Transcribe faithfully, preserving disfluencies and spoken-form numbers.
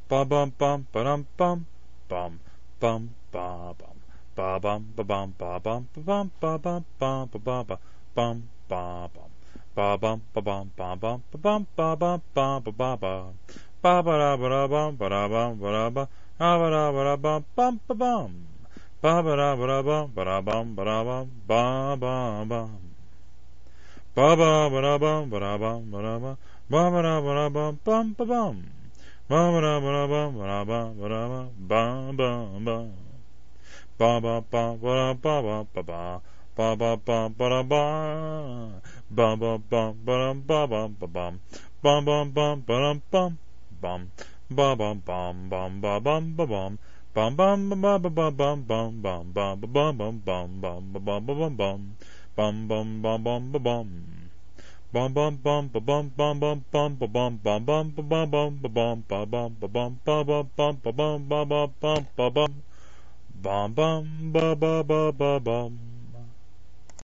Ba bum bum ba dum bum bum bum ba bum ba bum ba bum ba bum ba bum ba bum ba ba ba ba bum ba bum ba bum ba bum ba bum ba bum ba bum ba ba ba ba ba ba da ba da bum ba da bum ba da ba ba ba da ba da bum bum ba bum ba ba da ba da bum ba da bum ba da bum ba ba bum ba ba ba da bum ba da bum ba da ba ba ba da ba da bum bum ba bum ba ba da ba da bum ba da ba ba da ba ba ba ba ba ba ba ba ba ba ba ba ba ba ba da ba ba ba ba ba ba ba ba bum bum bum bum ba dum bum bum ba bum bum bum ba bum ba bum bum bum ba ba ba bum bum bum ba ba bum bum bum bum ba bum ba bum bum bum bum bum bum ba bum bum bum bum ba bum bum bum bum ba bum bum bum ba bum bum ba bum ba bum ba bum ba bum bum ba bum ba bum bum ba bum bum bum ba ba ba ba bum